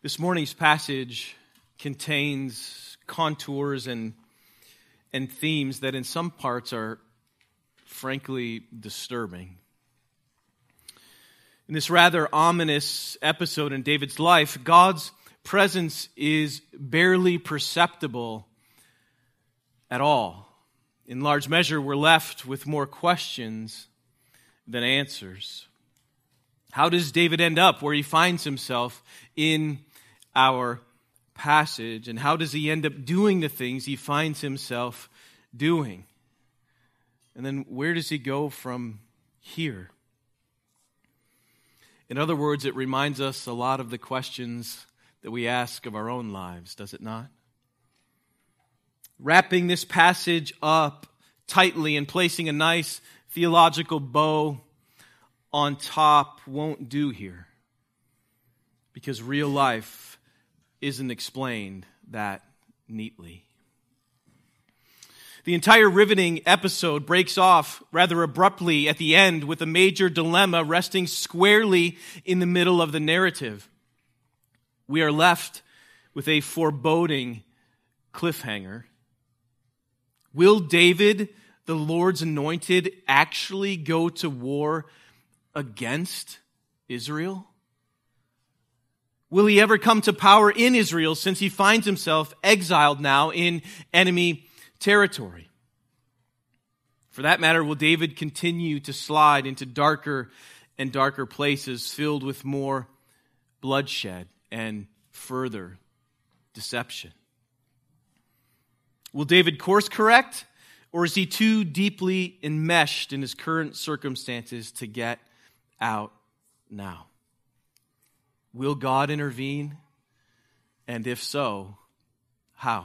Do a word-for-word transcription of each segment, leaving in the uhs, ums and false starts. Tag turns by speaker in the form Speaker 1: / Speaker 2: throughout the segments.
Speaker 1: This morning's passage contains contours and and themes that in some parts are frankly disturbing. In this rather ominous episode in David's life, God's presence is barely perceptible at all. In large measure, we're left with more questions than answers. How does David end up where he finds himself in our passage? And how does he end up doing the things he finds himself doing? And then where does he go from here? In other words, it reminds us a lot of the questions that we ask of our own lives, does it not? Wrapping this passage up tightly and placing a nice theological bow on top won't do here, because real life isn't explained that neatly. The entire riveting episode breaks off rather abruptly at the end with a major dilemma resting squarely in the middle of the narrative. We are left with a foreboding cliffhanger. Will David, the Lord's anointed, actually go to war against Israel? Will he ever come to power in Israel, since he finds himself exiled now in enemy territory? For that matter, will David continue to slide into darker and darker places filled with more bloodshed and further deception? Will David course correct, or is he too deeply enmeshed in his current circumstances to get out now? Will God intervene? And if so, how?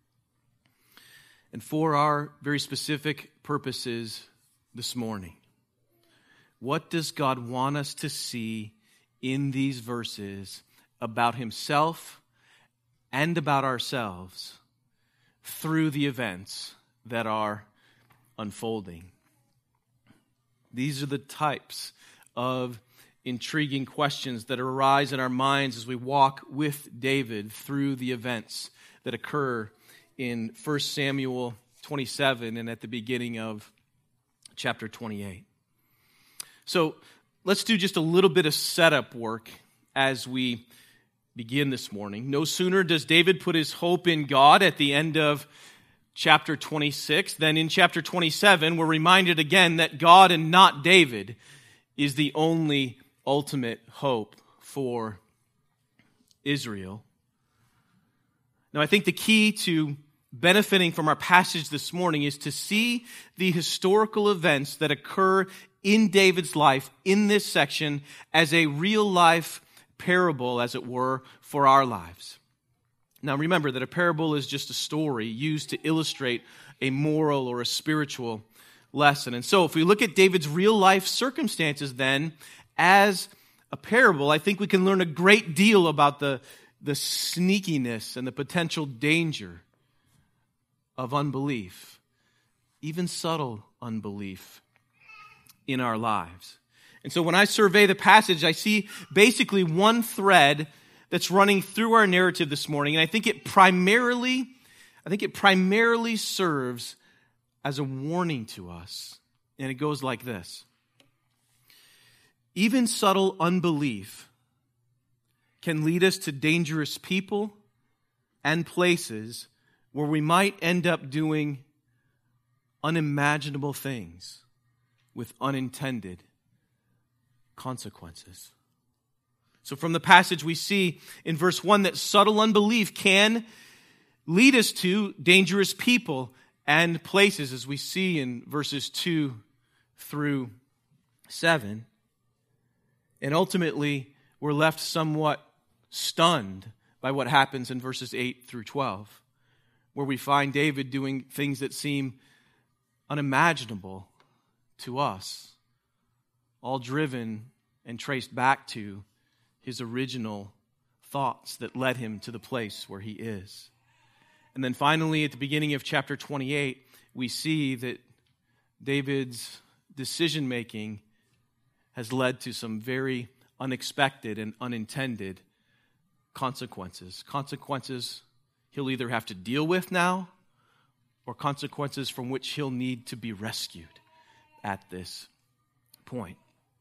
Speaker 1: And for our very specific purposes this morning, what does God want us to see in these verses about himself and about ourselves through the events that are unfolding? These are the types of intriguing questions that arise in our minds as we walk with David through the events that occur in First Samuel twenty-seven and at the beginning of chapter twenty-eight. So let's do just a little bit of setup work as we begin this morning. No sooner does David put his hope in God at the end of chapter twenty-six than in chapter twenty-seven we're reminded again that God and not David is the only ultimate hope for Israel. Now, I think the key to benefiting from our passage this morning is to see the historical events that occur in David's life in this section as a real-life parable, as it were, for our lives. Now, remember that a parable is just a story used to illustrate a moral or a spiritual lesson. And so, if we look at David's real-life circumstances then as a parable, I think we can learn a great deal about the, the sneakiness and the potential danger of unbelief, even subtle unbelief in our lives. And so when I survey the passage, I see basically one thread that's running through our narrative this morning, and I think it primarily, I think it primarily serves as a warning to us. And it goes like this. Even subtle unbelief can lead us to dangerous people and places where we might end up doing unimaginable things with unintended consequences. So from the passage we see in verse one that subtle unbelief can lead us to dangerous people and places, as we see in verses two through seven. And ultimately, we're left somewhat stunned by what happens in verses eight through twelve, where we find David doing things that seem unimaginable to us, all driven and traced back to his original thoughts that led him to the place where he is. And then finally, at the beginning of chapter twenty-eight, we see that David's decision-making has led to some very unexpected and unintended consequences. Consequences he'll either have to deal with now or consequences from which he'll need to be rescued at this point.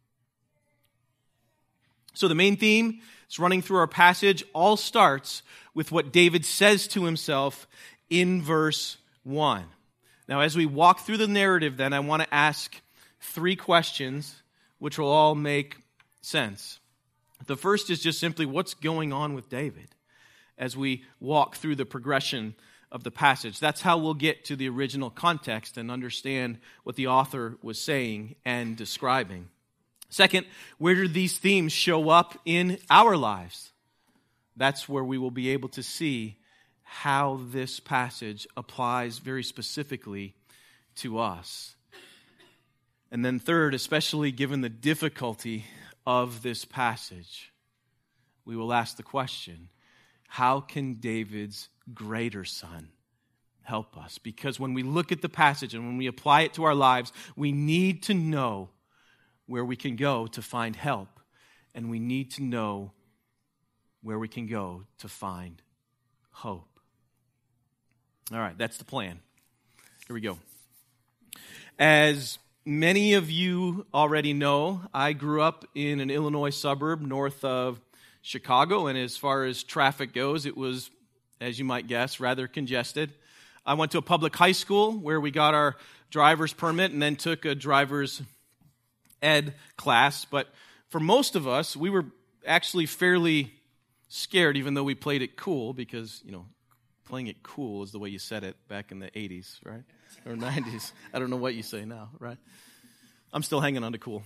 Speaker 1: So the main theme that's running through our passage all starts with what David says to himself in verse one. Now, as we walk through the narrative, then, I want to ask three questions which will all make sense. The first is just simply, what's going on with David as we walk through the progression of the passage? That's how we'll get to the original context and understand what the author was saying and describing. Second, where do these themes show up in our lives? That's where we will be able to see how this passage applies very specifically to us. And then third, especially given the difficulty of this passage, we will ask the question, how can David's greater son help us? Because when we look at the passage and when we apply it to our lives, we need to know where we can go to find help, and we need to know where we can go to find hope. All right, that's the plan. Here we go. As many of you already know, I grew up in an Illinois suburb north of Chicago, and as far as traffic goes, it was, as you might guess, rather congested. I went to a public high school where we got our driver's permit and then took a driver's ed class, but for most of us, we were actually fairly scared, even though we played it cool, because, you know, playing it cool is the way you said it back in the eighties, right? Or nineties. I don't know what you say now, right? I'm still hanging on to cool.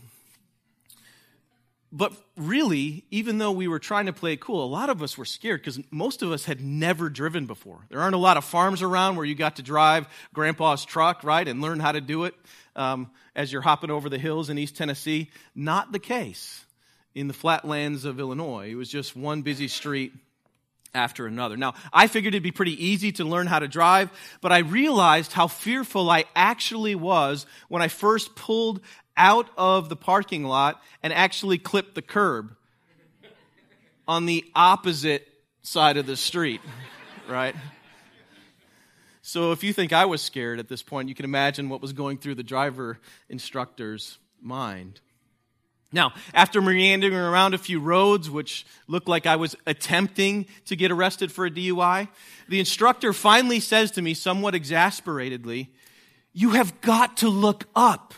Speaker 1: But really, even though we were trying to play it cool, a lot of us were scared because most of us had never driven before. There aren't a lot of farms around where you got to drive Grandpa's truck, right, and learn how to do it um, as you're hopping over the hills in East Tennessee. Not the case in the flatlands of Illinois. It was just one busy street after another. Now, I figured it'd be pretty easy to learn how to drive, but I realized how fearful I actually was when I first pulled out of the parking lot and actually clipped the curb on the opposite side of the street, right? So if you think I was scared at this point, you can imagine what was going through the driver instructor's mind. Now, after meandering around a few roads, which looked like I was attempting to get arrested for a D U I, the instructor finally says to me, somewhat exasperatedly, "You have got to look up.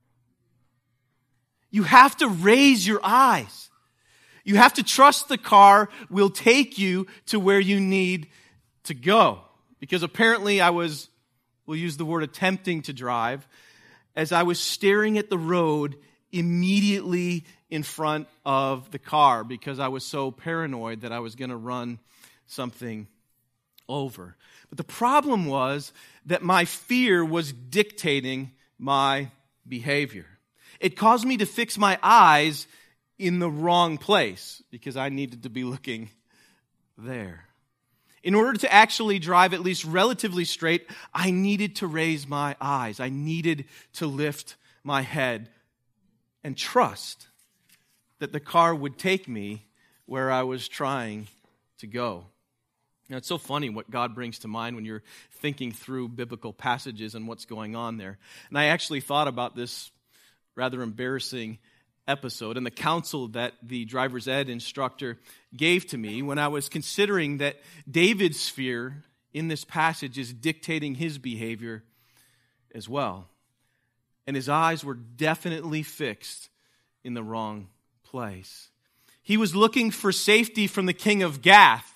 Speaker 1: You have to raise your eyes. You have to trust the car will take you to where you need to go." Because apparently I was, we'll use the word attempting to drive, as I was staring at the road immediately in front of the car because I was so paranoid that I was going to run something over. But the problem was that my fear was dictating my behavior. It caused me to fix my eyes in the wrong place because I needed to be looking there. In order to actually drive at least relatively straight, I needed to raise my eyes. I needed to lift my head and trust that the car would take me where I was trying to go. Now, it's so funny what God brings to mind when you're thinking through biblical passages and what's going on there. And I actually thought about this rather embarrassing episode and the counsel that the driver's ed instructor gave to me when I was considering that David's fear in this passage is dictating his behavior as well. And his eyes were definitely fixed in the wrong place. He was looking for safety from the king of Gath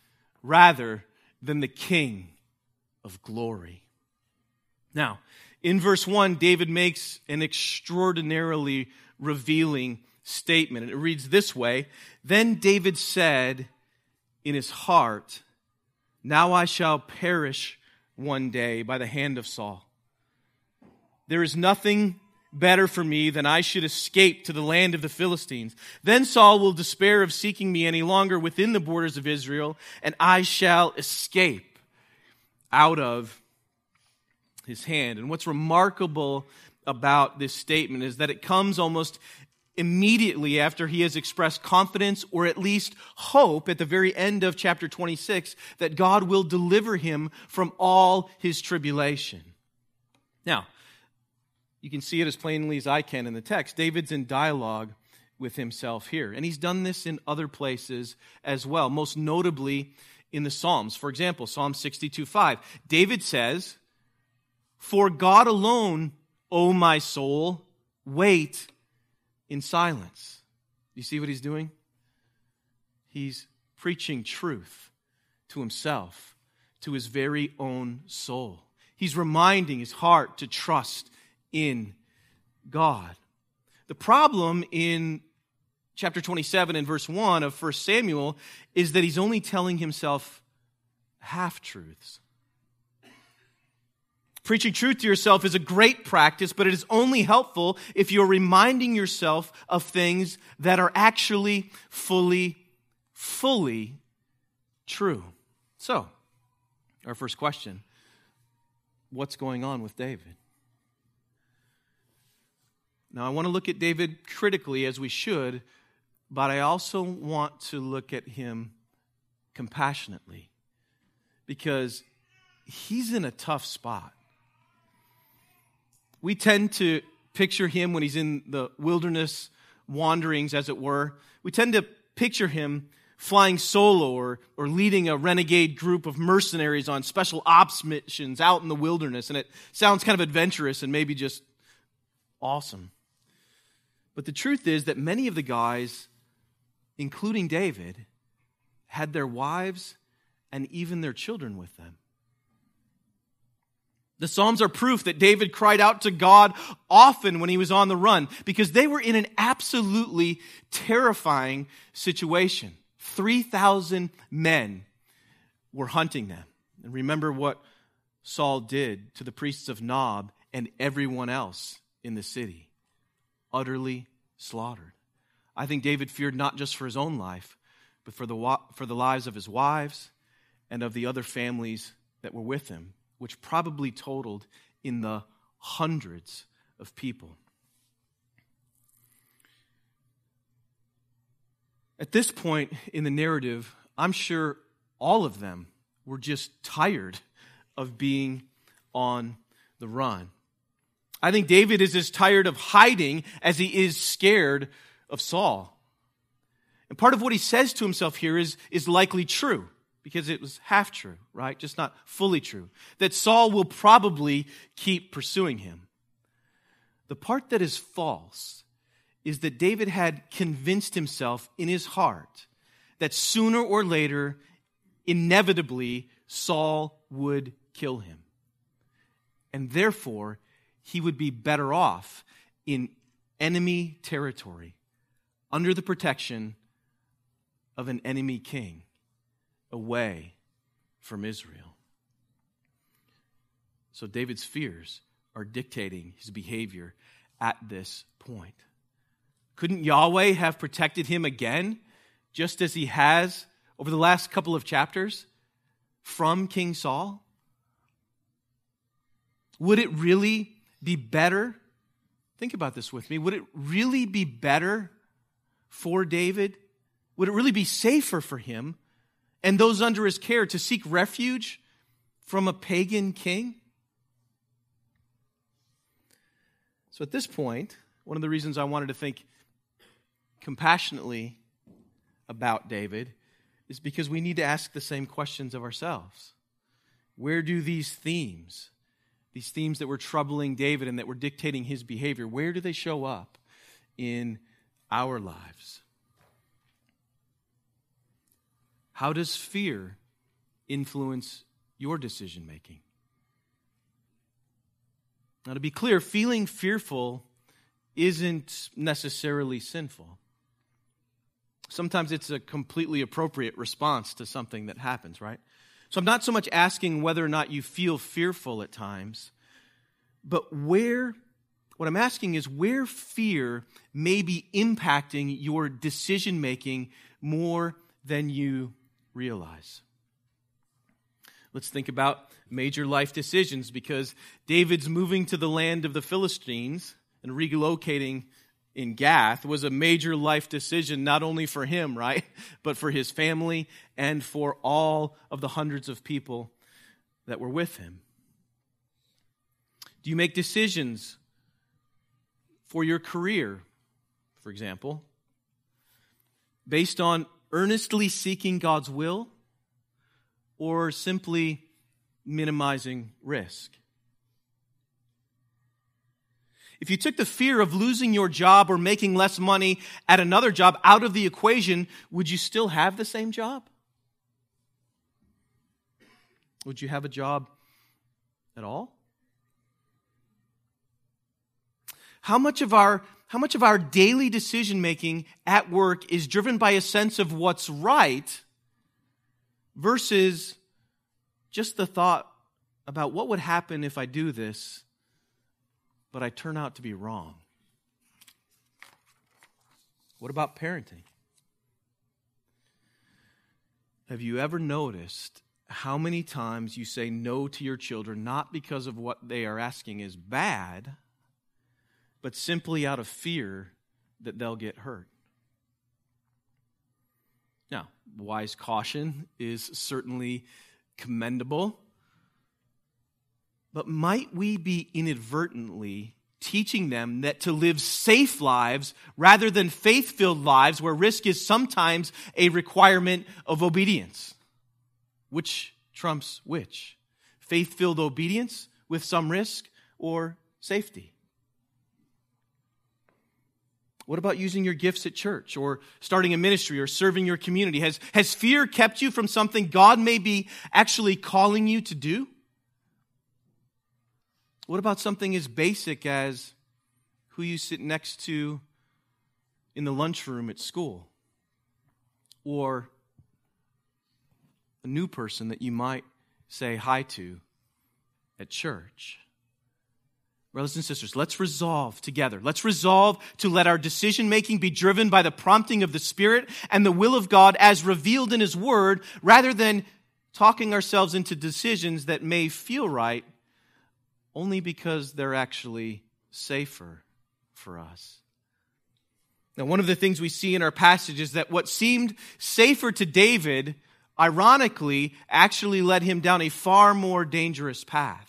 Speaker 1: rather than the king of glory. Now, in verse one, David makes an extraordinarily revealing statement. It reads this way: "Then David said in his heart, 'Now I shall perish one day by the hand of Saul. There is nothing better for me than I should escape to the land of the Philistines. Then Saul will despair of seeking me any longer within the borders of Israel, and I shall escape out of his hand.'" And what's remarkable about this statement is that it comes almost immediately after he has expressed confidence or at least hope at the very end of chapter twenty-six that God will deliver him from all his tribulation. Now, you can see it as plainly as I can in the text. David's in dialogue with himself here, and he's done this in other places as well, most notably in the Psalms. For example, Psalm sixty-two five. David says, "For God alone, O my soul, wait in silence." You see what he's doing? He's preaching truth to himself, to his very own soul. He's reminding his heart to trust in God. The problem in chapter twenty-seven and verse one of First Samuel is that he's only telling himself half-truths. Preaching truth to yourself is a great practice, but it is only helpful if you're reminding yourself of things that are actually fully, fully true. So, our first question, what's going on with David? Now, I want to look at David critically, as we should, but I also want to look at him compassionately, because he's in a tough spot. We tend to picture him when he's in the wilderness wanderings, as it were. We tend to picture him flying solo or, or leading a renegade group of mercenaries on special ops missions out in the wilderness. And it sounds kind of adventurous and maybe just awesome. But the truth is that many of the guys, including David, had their wives and even their children with them. The Psalms are proof that David cried out to God often when he was on the run, because they were in an absolutely terrifying situation. three thousand men were hunting them. And remember what Saul did to the priests of Nob and everyone else in the city. Utterly slaughtered. I think David feared not just for his own life, but for the for the lives of his wives and of the other families that were with him, which probably totaled in the hundreds of people. At this point in the narrative, I'm sure all of them were just tired of being on the run. I think David is as tired of hiding as he is scared of Saul. And part of what he says to himself here is, is likely true, because it was half true, right? Just not fully true. That Saul will probably keep pursuing him. The part that is false is that David had convinced himself in his heart that sooner or later, inevitably, Saul would kill him. And therefore, he would be better off in enemy territory, under the protection of an enemy king, away from Israel. So David's fears are dictating his behavior at this point. Couldn't Yahweh have protected him again, just as he has over the last couple of chapters, from King Saul? Would it really be better? Think about this with me. Would it really be better for David? Would it really be safer for him and those under his care to seek refuge from a pagan king? So at this point, one of the reasons I wanted to think compassionately about David is because we need to ask the same questions of ourselves. Where do these themes, these themes that were troubling David and that were dictating his behavior, where do they show up in our lives? How does fear influence your decision making? Now, to be clear, feeling fearful isn't necessarily sinful. Sometimes it's a completely appropriate response to something that happens, right? So I'm not so much asking whether or not you feel fearful at times, but where, what I'm asking is where fear may be impacting your decision making more than you realize. Let's think about major life decisions, because David's moving to the land of the Philistines and relocating in Gath was a major life decision, not only for him, right, but for his family and for all of the hundreds of people that were with him. Do you make decisions for your career, for example, based on earnestly seeking God's will or simply minimizing risk? If you took the fear of losing your job or making less money at another job out of the equation, would you still have the same job? Would you have a job at all? How much of our how much of our daily decision making at work is driven by a sense of what's right versus just the thought about what would happen if I do this, but I turn out to be wrong? What about parenting? Have you ever noticed how many times you say no to your children, not because of what they are asking is bad, but simply out of fear that they'll get hurt? Now, wise caution is certainly commendable, but might we be inadvertently teaching them that to live safe lives rather than faith-filled lives where risk is sometimes a requirement of obedience? Which trumps which? Faith-filled obedience with some risk or safety? What about using your gifts at church or starting a ministry or serving your community? Has, has fear kept you from something God may be actually calling you to do? What about something as basic as who you sit next to in the lunchroom at school? Or a new person that you might say hi to at church? Brothers and sisters, let's resolve together. Let's resolve to let our decision-making be driven by the prompting of the Spirit and the will of God as revealed in His Word, rather than talking ourselves into decisions that may feel right only because they're actually safer for us. Now, one of the things we see in our passage is that what seemed safer to David, ironically, actually led him down a far more dangerous path.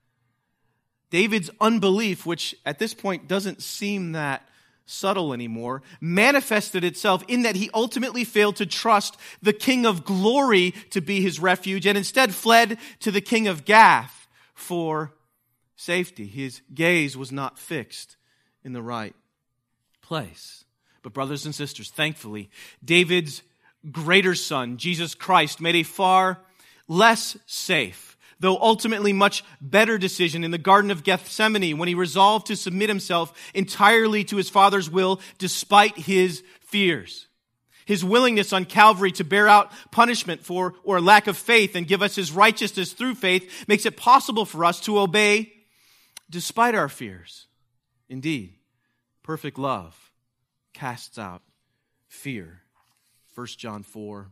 Speaker 1: David's unbelief, which at this point doesn't seem that subtle anymore, manifested itself in that he ultimately failed to trust the King of Glory to be his refuge and instead fled to the king of Gath for safety. His gaze was not fixed in the right place. But brothers and sisters, thankfully, David's greater son, Jesus Christ, made a far less safe, though ultimately much better decision in the Garden of Gethsemane when he resolved to submit himself entirely to his Father's will despite his fears. His willingness on Calvary to bear out punishment for or lack of faith and give us his righteousness through faith makes it possible for us to obey despite our fears. Indeed, perfect love casts out fear. First John four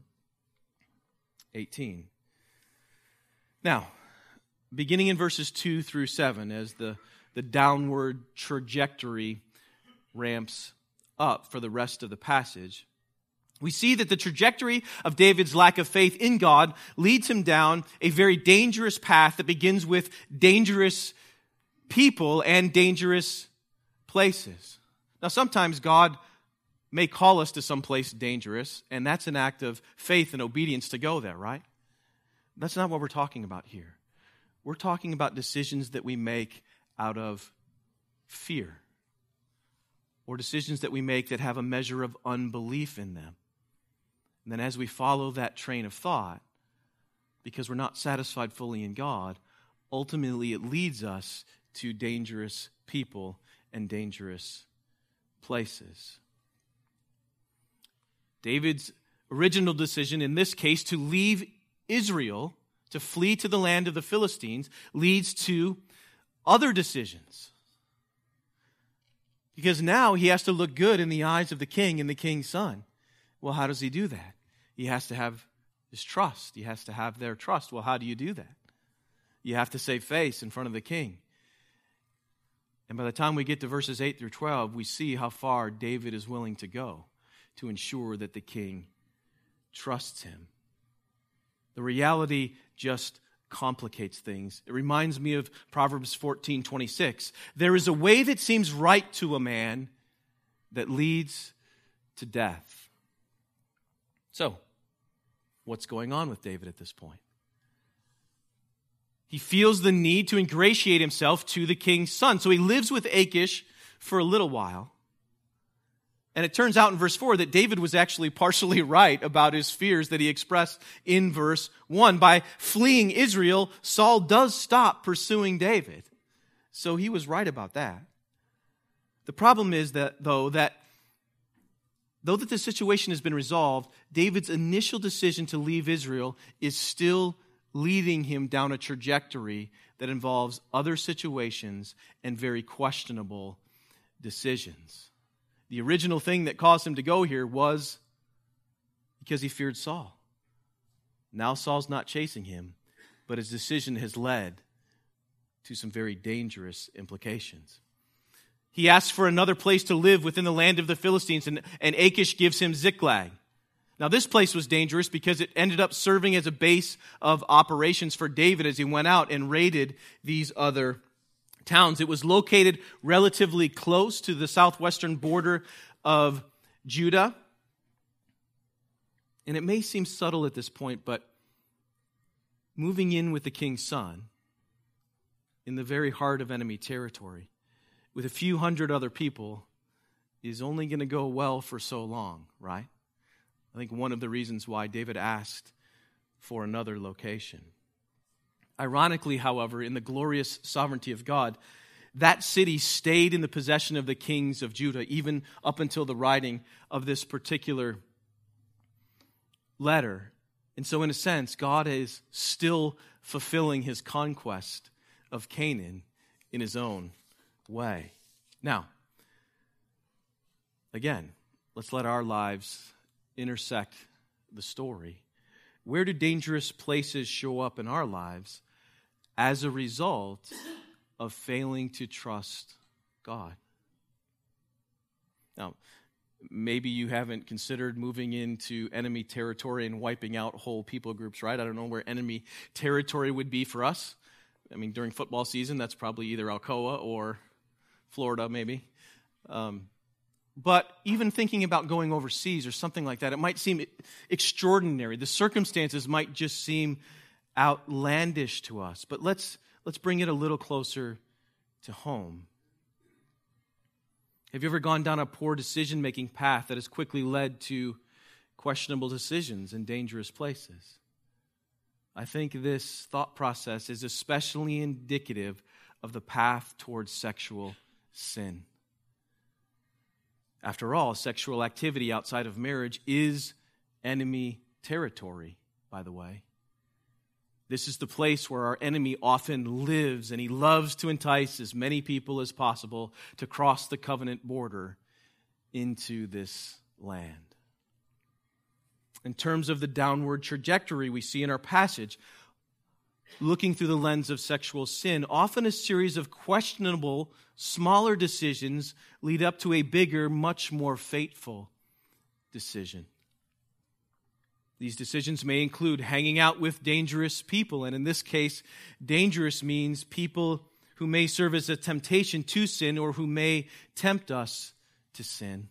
Speaker 1: eighteen. Now, beginning in verses two through seven, as the, the downward trajectory ramps up for the rest of the passage, we see that the trajectory of David's lack of faith in God leads him down a very dangerous path that begins with dangerous people and dangerous places. Now, sometimes God may call us to some place dangerous, and that's an act of faith and obedience to go there, right? That's not what we're talking about here. We're talking about decisions that we make out of fear, or decisions that we make that have a measure of unbelief in them. And then as we follow that train of thought, because we're not satisfied fully in God, ultimately it leads us to dangerous people and dangerous places. David's original decision, in this case, to leave Israel, to flee to the land of the Philistines, leads to other decisions. Because now he has to look good in the eyes of the king and the king's son. Well, how does he do that? He has to have his trust. He has to have their trust. Well, how do you do that? You have to save face in front of the king. And by the time we get to verses eight through twelve, we see how far David is willing to go to ensure that the king trusts him. The reality just complicates things. It reminds me of Proverbs fourteen twenty-six. There is a way that seems right to a man that leads to death. So, what's going on with David at this point? He feels the need to ingratiate himself to the king's son. So he lives with Achish for a little while. And it turns out in verse four that David was actually partially right about his fears that he expressed in verse one. By fleeing Israel, Saul does stop pursuing David. So he was right about that. The problem is that, though, that though that the situation has been resolved, David's initial decision to leave Israel is still leading him down a trajectory that involves other situations and very questionable decisions. The original thing that caused him to go here was because he feared Saul. Now Saul's not chasing him, but his decision has led to some very dangerous implications. He asks for another place to live within the land of the Philistines, and, and Achish gives him Ziklag. Now, this place was dangerous because it ended up serving as a base of operations for David as he went out and raided these other towns. It was located relatively close to the southwestern border of Judah. And it may seem subtle at this point, but moving in with the king's son in the very heart of enemy territory with a few hundred other people is only going to go well for so long, right? I think one of the reasons why David asked for another location. Ironically, however, in the glorious sovereignty of God, that city stayed in the possession of the kings of Judah, even up until the writing of this particular letter. And so, in a sense, God is still fulfilling his conquest of Canaan in his own way. Now, again, let's let our lives intersect the story. Where do dangerous places show up in our lives as a result of failing to trust God? Now, maybe you haven't considered moving into enemy territory and wiping out whole people groups, right? I don't know where enemy territory would be for us. I mean, during football season, that's probably either Alcoa or Florida, maybe. Um, But even thinking about going overseas or something like that, it might seem extraordinary. The circumstances might just seem outlandish to us. But let's let's bring it a little closer to home. Have you ever gone down a poor decision-making path that has quickly led to questionable decisions in dangerous places? I think this thought process is especially indicative of the path towards sexual sin. After all, sexual activity outside of marriage is enemy territory, by the way. This is the place where our enemy often lives, and he loves to entice as many people as possible to cross the covenant border into this land. In terms of the downward trajectory we see in our passage, looking through the lens of sexual sin, often a series of questionable, smaller decisions lead up to a bigger, much more fateful decision. These decisions may include hanging out with dangerous people, and in this case, dangerous means people who may serve as a temptation to sin or who may tempt us to sin.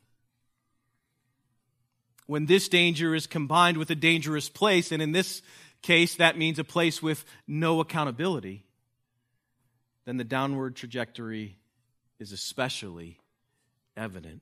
Speaker 1: When this danger is combined with a dangerous place, and in this case, that means a place with no accountability, then the downward trajectory is especially evident.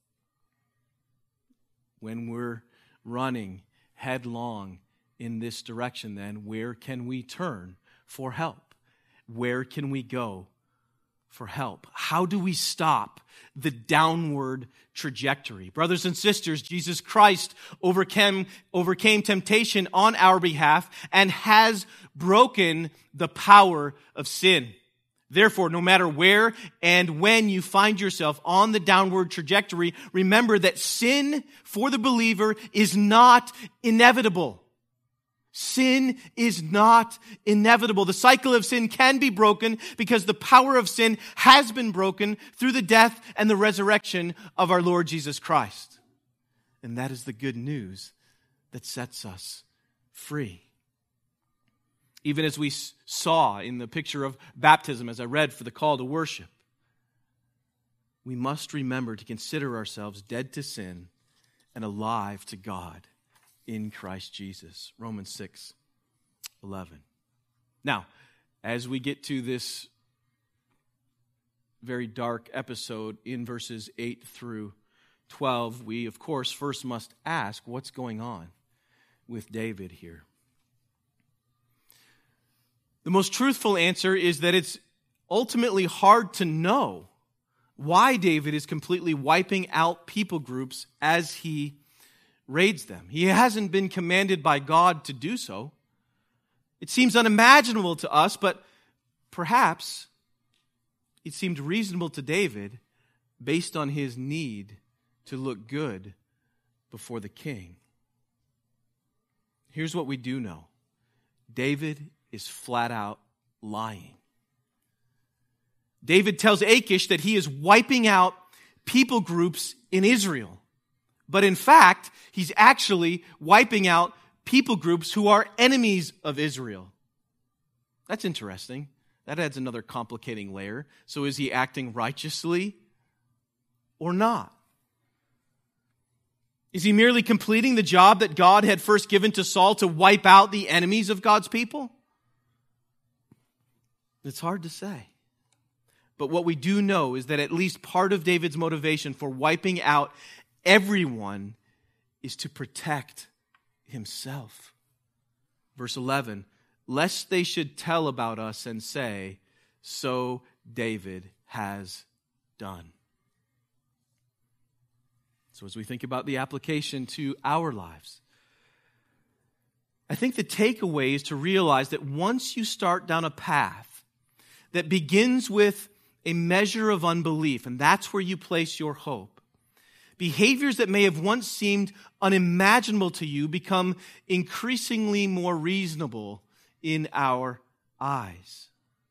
Speaker 1: When we're running headlong in this direction, then where can we turn for help? Where can we go for help? How do we stop the downward trajectory? Brothers and sisters, Jesus Christ overcame, overcame temptation on our behalf and has broken the power of sin. Therefore, no matter where and when you find yourself on the downward trajectory, remember that sin for the believer is not inevitable. Sin is not inevitable. The cycle of sin can be broken because the power of sin has been broken through the death and the resurrection of our Lord Jesus Christ. And that is the good news that sets us free. Even as we saw in the picture of baptism, as I read for the call to worship, we must remember to consider ourselves dead to sin and alive to God in Christ Jesus. Romans six eleven. Now, as we get to this very dark episode in verses eight through twelve, we, of course, first must ask what's going on with David here. The most truthful answer is that it's ultimately hard to know why David is completely wiping out people groups as he raids them. He hasn't been commanded by God to do so. It seems unimaginable to us, but perhaps it seemed reasonable to David based on his need to look good before the king. Here's what we do know. David is flat out lying. David tells Achish that he is wiping out people groups in Israel. But in fact, he's actually wiping out people groups who are enemies of Israel. That's interesting. That adds another complicating layer. So is he acting righteously or not? Is he merely completing the job that God had first given to Saul to wipe out the enemies of God's people? It's hard to say. But what we do know is that at least part of David's motivation for wiping out everyone is to protect himself. Verse eleven, lest they should tell about us and say, so David has done. So as we think about the application to our lives, I think the takeaway is to realize that once you start down a path that begins with a measure of unbelief, and that's where you place your hope, behaviors that may have once seemed unimaginable to you become increasingly more reasonable in our eyes.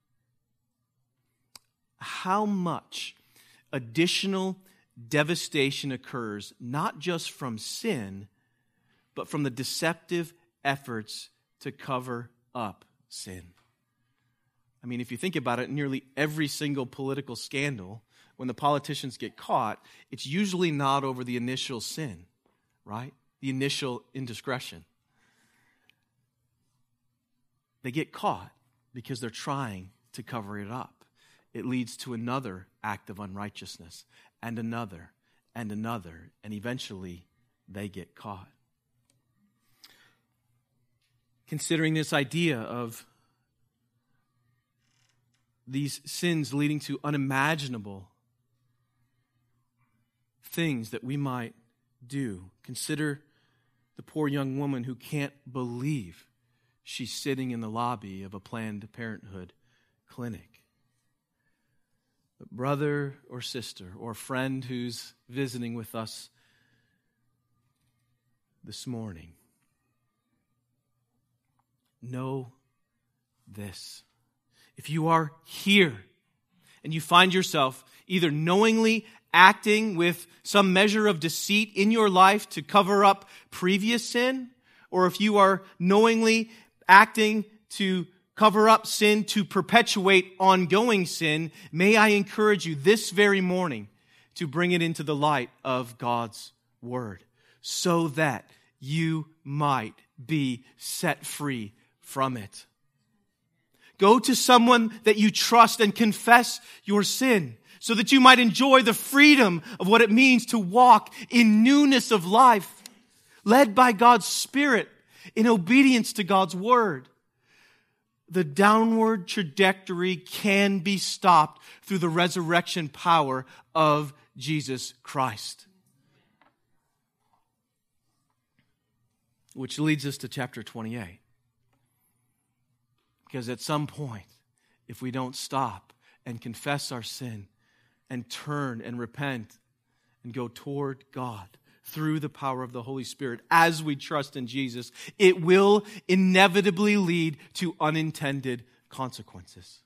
Speaker 1: How much additional devastation occurs, not just from sin, but from the deceptive efforts to cover up sin. I mean, if you think about it, nearly every single political scandal, when the politicians get caught, it's usually not over the initial sin, right? The initial indiscretion. They get caught because they're trying to cover it up. It leads to another act of unrighteousness, and another, and another, and eventually they get caught. Considering this idea of these sins leading to unimaginable things that we might do. Consider the poor young woman who can't believe she's sitting in the lobby of a Planned Parenthood clinic. But brother or sister or friend who's visiting with us this morning, know this. If you are here and you find yourself either knowingly acting with some measure of deceit in your life to cover up previous sin, or if you are knowingly acting to cover up sin to perpetuate ongoing sin, may I encourage you this very morning to bring it into the light of God's Word so that you might be set free from it. Go to someone that you trust and confess your sin so that you might enjoy the freedom of what it means to walk in newness of life, led by God's Spirit in obedience to God's Word. The downward trajectory can be stopped through the resurrection power of Jesus Christ. Which leads us to chapter twenty-eight. Because at some point, if we don't stop and confess our sin and turn and repent and go toward God through the power of the Holy Spirit as we trust in Jesus, it will inevitably lead to unintended consequences.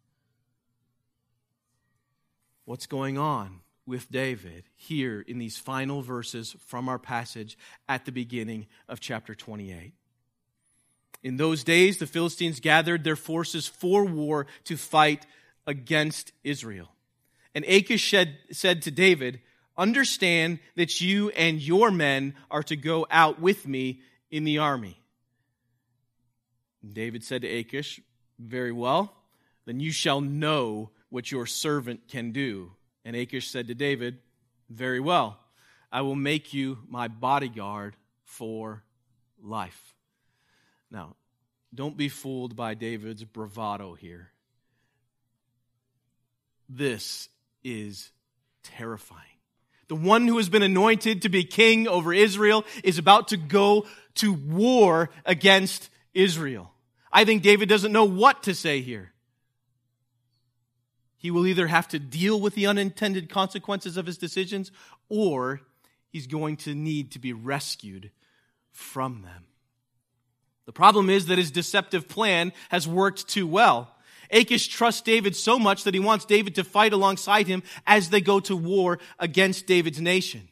Speaker 1: What's going on with David here in these final verses from our passage at the beginning of chapter twenty-eight? In those days, the Philistines gathered their forces for war to fight against Israel. And Achish said, said to David, "Understand that you and your men are to go out with me in the army." And David said to Achish, "Very well, then you shall know what your servant can do." And Achish said to David, "Very well, I will make you my bodyguard for life." Now, don't be fooled by David's bravado here. This is terrifying. The one who has been anointed to be king over Israel is about to go to war against Israel. I think David doesn't know what to say here. He will either have to deal with the unintended consequences of his decisions, or he's going to need to be rescued from them. The problem is that his deceptive plan has worked too well. Achish trusts David so much that he wants David to fight alongside him as they go to war against David's nation.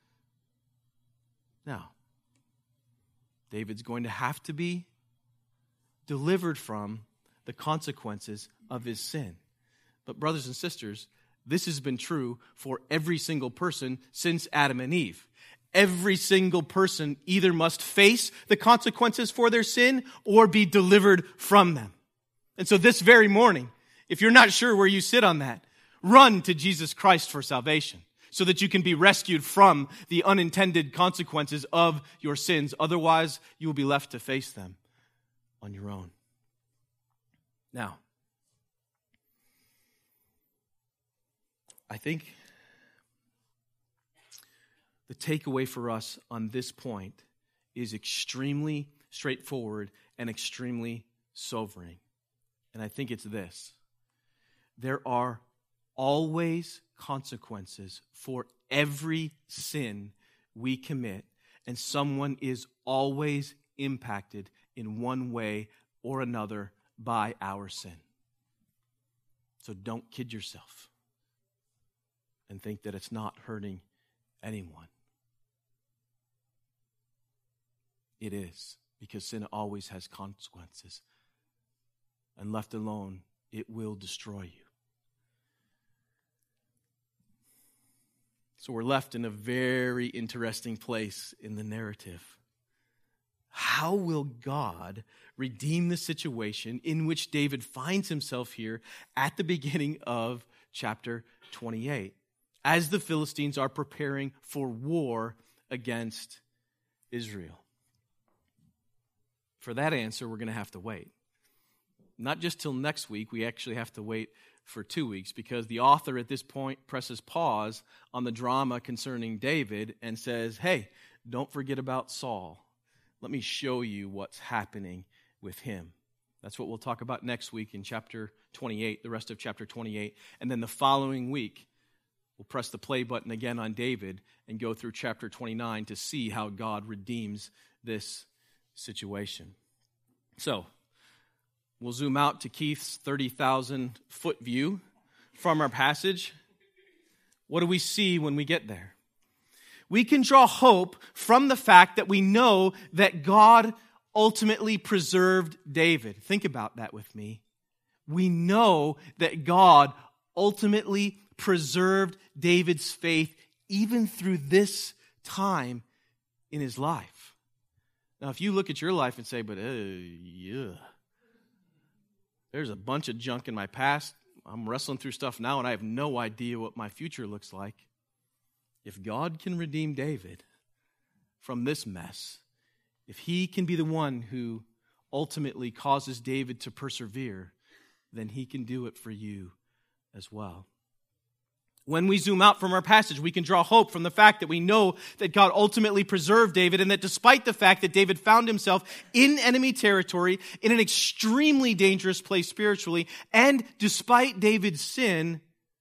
Speaker 1: Now, David's going to have to be delivered from the consequences of his sin. But brothers and sisters, this has been true for every single person since Adam and Eve. Every single person either must face the consequences for their sin or be delivered from them. And so this very morning, if you're not sure where you sit on that, run to Jesus Christ for salvation so that you can be rescued from the unintended consequences of your sins. Otherwise, you will be left to face them on your own. Now, I think the takeaway for us on this point is extremely straightforward and extremely sobering. And I think it's this: there are always consequences for every sin we commit, and someone is always impacted in one way or another by our sin. So don't kid yourself and think that it's not hurting anyone. It is, because sin always has consequences. And left alone, it will destroy you. So we're left in a very interesting place in the narrative. How will God redeem the situation in which David finds himself here at the beginning of chapter twenty-eight, as the Philistines are preparing for war against Israel? For that answer, we're going to have to wait. Not just till next week, we actually have to wait for two weeks because the author at this point presses pause on the drama concerning David and says, hey, don't forget about Saul. Let me show you what's happening with him. That's what we'll talk about next week in chapter twenty-eight, the rest of chapter twenty-eight. And then the following week, we'll press the play button again on David and go through chapter twenty-nine to see how God redeems this situation. So, we'll zoom out to Keith's thirty thousand foot view from our passage. What do we see when we get there? We can draw hope from the fact that we know that God ultimately preserved David. Think about that with me. We know that God ultimately preserved David's faith even through this time in his life. Now, if you look at your life and say, but uh, yeah, there's a bunch of junk in my past. I'm wrestling through stuff now, and I have no idea what my future looks like. If God can redeem David from this mess, if he can be the one who ultimately causes David to persevere, then he can do it for you as well. When we zoom out from our passage, we can draw hope from the fact that we know that God ultimately preserved David, and that despite the fact that David found himself in enemy territory, in an extremely dangerous place spiritually, and despite David's sin,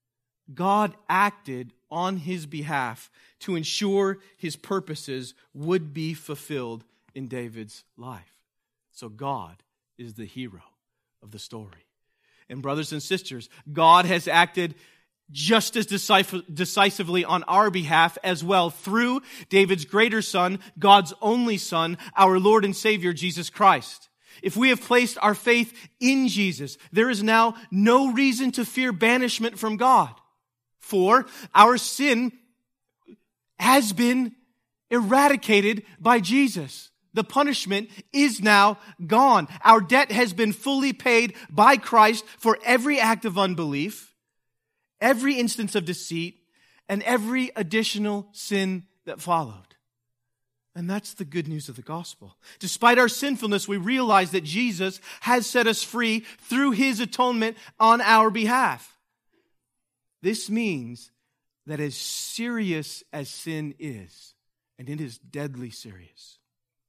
Speaker 1: God acted on his behalf to ensure his purposes would be fulfilled in David's life. So God is the hero of the story. And brothers and sisters, God has acted just as decisively on our behalf as well through David's greater son, God's only son, our Lord and Savior, Jesus Christ. If we have placed our faith in Jesus, there is now no reason to fear banishment from God. For our sin has been eradicated by Jesus. The punishment is now gone. Our debt has been fully paid by Christ for every act of unbelief, every instance of deceit, and every additional sin that followed. And that's the good news of the gospel. Despite our sinfulness, we realize that Jesus has set us free through his atonement on our behalf. This means that as serious as sin is, and it is deadly serious,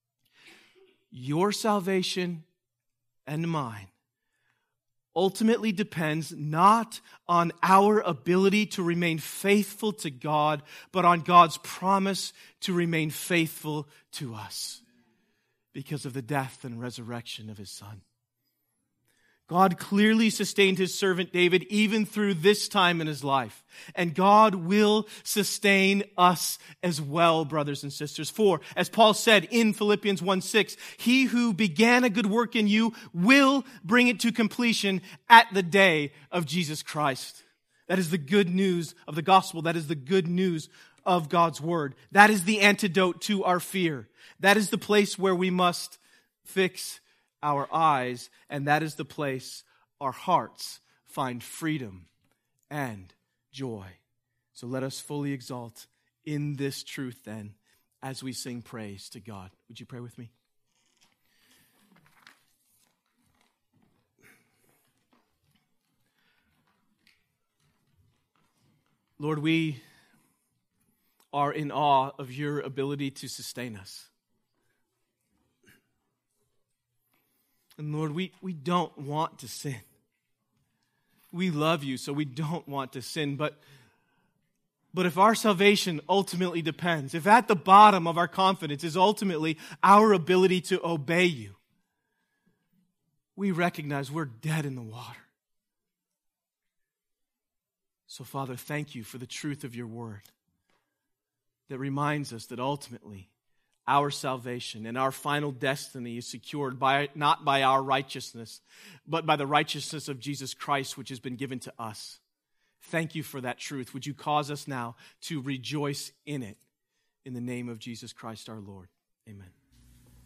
Speaker 1: your salvation and mine ultimately depends not on our ability to remain faithful to God, but on God's promise to remain faithful to us because of the death and resurrection of his Son. God clearly sustained his servant David even through this time in his life. And God will sustain us as well, brothers and sisters. For, as Paul said in Philippians one six, he who began a good work in you will bring it to completion at the day of Jesus Christ. That is the good news of the gospel. That is the good news of God's word. That is the antidote to our fear. That is the place where we must fix our eyes, and that is the place our hearts find freedom and joy. So let us fully exalt in this truth then as we sing praise to God. Would you pray with me? Lord, we are in awe of your ability to sustain us. And Lord, we, we don't want to sin. We love you, so we don't want to sin. But, but if our salvation ultimately depends, if at the bottom of our confidence is ultimately our ability to obey you, we recognize we're dead in the water. So, Father, thank you for the truth of your word that reminds us that ultimately our salvation and our final destiny is secured by not by our righteousness, but by the righteousness of Jesus Christ, which has been given to us. Thank you for that truth. Would you cause us now to rejoice in it? In the name of Jesus Christ our Lord. Amen.